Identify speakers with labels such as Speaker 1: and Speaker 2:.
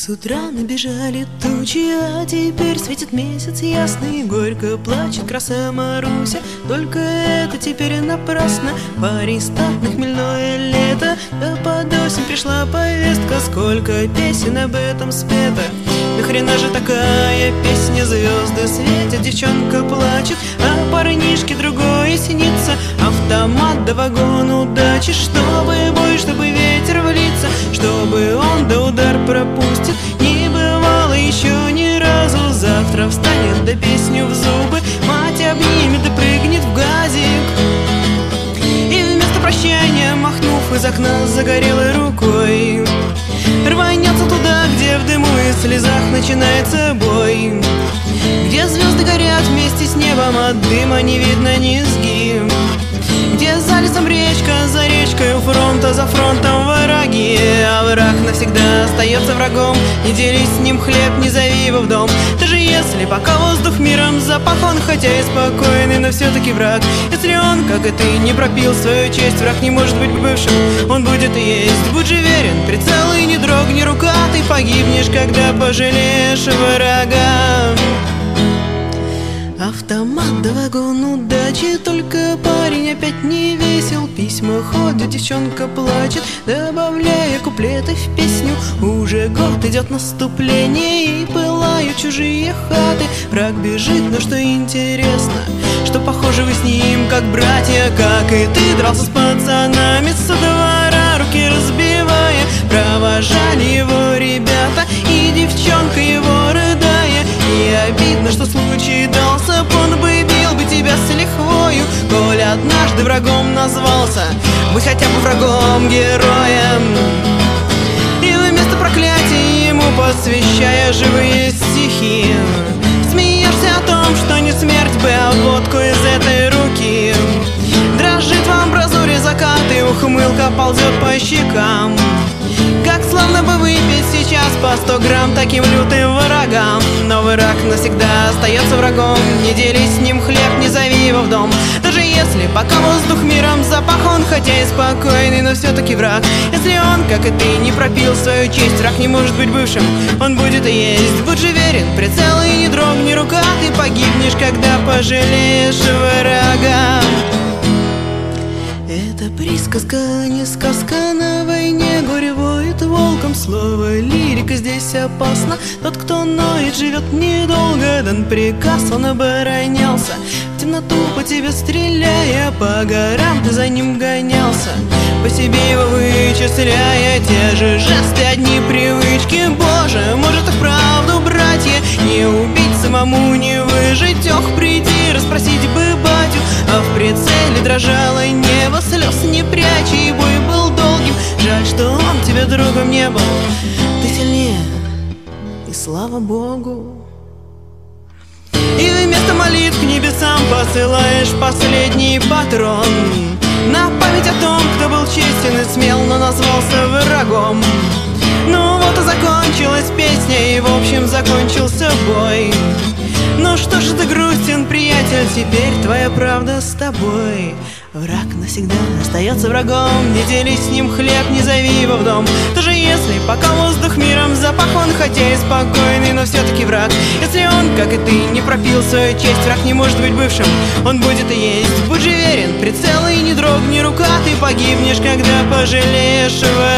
Speaker 1: С утра набежали тучи, а теперь светит месяц ясный. Горько плачет краса Маруся, только это теперь напрасно. Парень статный, хмельное лето, да под осень пришла повестка. Сколько песен об этом спето, нахрена же такая песня? Звезды светят, девчонка плачет, а парнишке другое снится. Автомат да вагон удачи, чтобы бой, чтобы ветер в лица, чтобы он да удар пропустит. Не бывало еще ни разу. Завтра встанет да песню в зубы, мать обнимет да прыгнет в газик. И вместо прощания, махнув из окна загорелой рукой, рванется туда, где в дыму и слезах начинается бой, где звезды горят вместе с небом, от дыма не видно низги, где за лесом речка, за речкой у фронта, за фронтом враги. А враг навсегда остается врагом, не делись с ним хлеб, не зови его в дом. Даже если пока воздух миром запах, он хотя и спокойный, но все-таки враг. Если он, как и ты, не пропил свою честь, враг не может быть бывшим, он будет и есть. Будь же верен, прицел и не дрогни рука, ты погибнешь, когда пожалеешь врага. Автомат да вагон удачи, только парень опять не весел. Письма ходят, девчонка плачет, добавляя куплеты в песню. Уже год идет наступление, и пылают чужие хаты. Враг бежит, но что интересно, что похожи вы с ним, как братья. Как и ты дрался с пацанами со двора, руки разбивая. Провожали его ребята, и девчонка его рыдая. И обидно, что случай дался, он бы бил бы тебя с лихвою. Коль однажды врагом назвался, будь хотя бы врагом героем. И вместо проклятий ему посвящая живые стихи, смеешься о том, что не смерть бы, а водку из этой руки. Дрожит в амбразуре закат, и ухмылка ползет по щекам. Как славно бы выпить сейчас по 100 грамм таким лютым врагам. Но враг навсегда остается врагом, не делись с ним хлеб, не зови его в дом. Даже если пока воздух миром запах, он хотя и спокойный, но все-таки враг. Если он, как и ты, не пропил свою честь, враг не может быть бывшим, он будет и есть. Будь же верен, прицел и не дрогни рука, ты погибнешь, когда пожалеешь врага. Это присказка, а не сказка. На войне горе воет волком. Слово лирика здесь опасно. Тот, кто ноет, живет недолго. Дан приказ, он оборонялся, в темноту по тебе стреляя. По горам ты за ним гонялся, по себе его вычисляя. Те же жесты, одни привычки. Боже, может и вправду, братья, не убить самому, не выжить. Ох, приди, расспросить бы батю. А в прицеле дрожало небо, слез не прячь, и бой был долгим. Жаль, что он тебе другом не был. Ты сильнее, и слава Богу. И вместо молитв к небесам посылаешь последний патрон, на память о том, кто был честен и смел, но назвался врагом. Ну вот и закончилась песня, и в общем закончился бой. Ну что ж ты грустен, приятель, теперь твоя правда с тобой. Враг навсегда остается врагом, не делись с ним хлеб, не зови его в дом. Даже если пока воздух миром запах, он хотя и спокойный, но все-таки враг. Если он, как и ты, не пропил свою честь, враг не может быть бывшим, он будет и есть. Будь же верен, прицел и не дрогни рука, ты погибнешь, когда пожалеешь врага.